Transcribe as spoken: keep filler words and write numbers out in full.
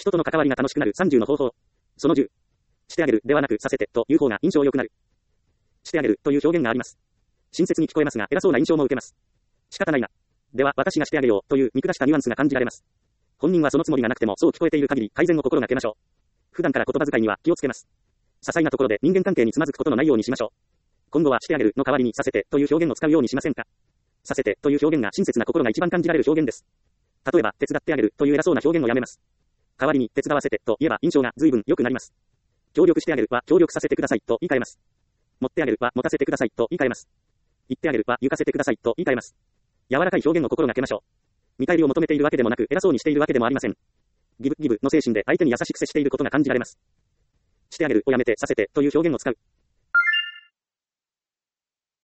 人との関わりが楽しくなるさんじゅうの方法。そのじゅう。してあげるではなくさせてという方が印象良くなる。してあげるという表現があります。親切に聞こえますが偉そうな印象も受けます。仕方ないな。では私がしてあげようという見下したニュアンスが感じられます。本人はそのつもりがなくてもそう聞こえている限り改善を心がけましょう。普段から言葉遣いには気をつけます。些細なところで人間関係につまずくことのないようにしましょう。今後はしてあげるの代わりにさせてという表現を使うようにしませんか。させてという表現が親切な心が一番感じられる表現です。例えば手伝ってあげるという偉そうな表現をやめます。代わりに手伝わせてと言えば印象が随分良くなります。協力してあげるは協力させてくださいと言い換えます。持ってあげるは持たせてくださいと言い換えます。言ってあげるは行かせてくださいと言い換えます。柔らかい表現を心がけましょう。見返りを求めているわけでもなく偉そうにしているわけでもありません。ギブギブの精神で相手に優しく接していることが感じられます。してあげるをやめてさせてという表現を使う。